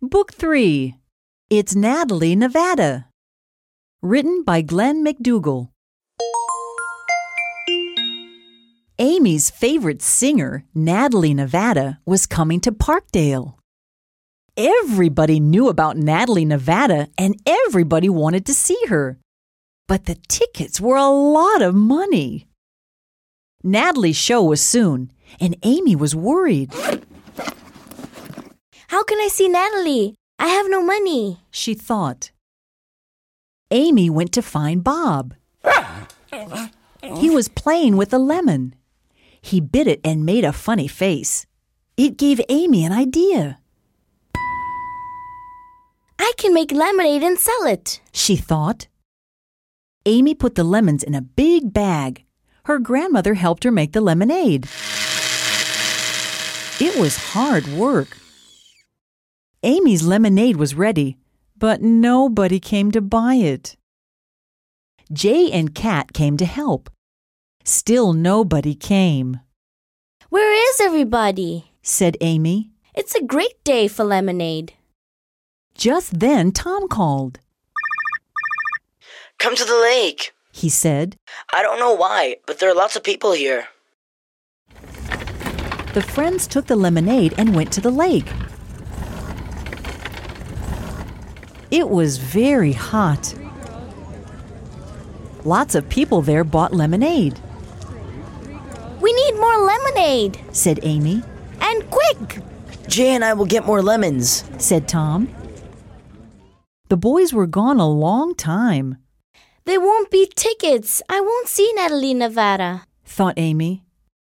Book 3. It's Natalie, Nevada. Written by Glenn McDougall. Amy's favorite singer, Natalie, Nevada, was coming to Parkdale. Everybody knew about Natalie, Nevada, and everybody wanted to see her. But the tickets were a lot of money. Natalie's show was soon, and Amy was worried. How can I see Natalie? I have no money, she thought. Amy went to find Bob. He was playing with a lemon. He bit it and made a funny face. It gave Amy an idea. I can make lemonade and sell it, she thought. Amy put the lemons in a big bag. Her grandmother helped her make the lemonade. It was hard work. Amy's lemonade was ready, but nobody came to buy it. Jay and Kat came to help. Still nobody came. Where is everybody? Said Amy. It's a great day for lemonade. Just then Tom called. Come to the lake, he said. I don't know why, but there are lots of people here. The friends took the lemonade and went to the lake. It was very hot. Lots of people there bought lemonade. We need more lemonade, said Amy. And quick! Jay and I will get more lemons, said Tom. The boys were gone a long time. There won't be tickets. I won't see Natalie, Nevada, thought Amy.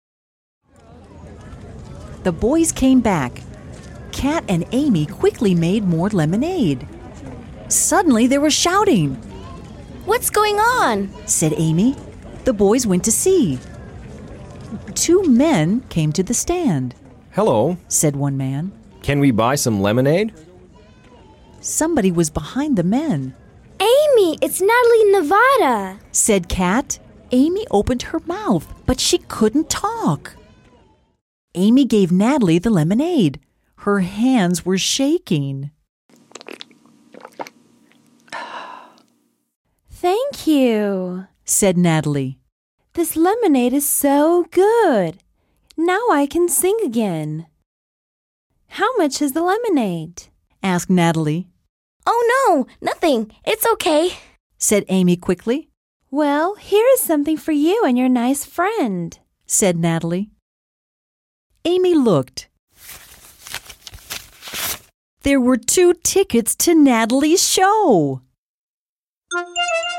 The boys came back. Kat and Amy quickly made more lemonade. Suddenly they were shouting. What's going on? Said Amy. The boys went to see. 2 men came to the stand. Hello, said one man. Can we buy some lemonade? Somebody was behind the men. Amy, it's Natalie, Nevada, said Kat. Amy opened her mouth, but she couldn't talk. Amy gave Natalie the lemonade. Her hands were shaking. Thank you, said Natalie. This lemonade is so good. Now I can sing again. How much is the lemonade? Asked Natalie. Oh no, nothing. It's okay, said Amy quickly. Well, here is something for you and your nice friend, said Natalie. Amy looked. There were 2 tickets to Natalie's show.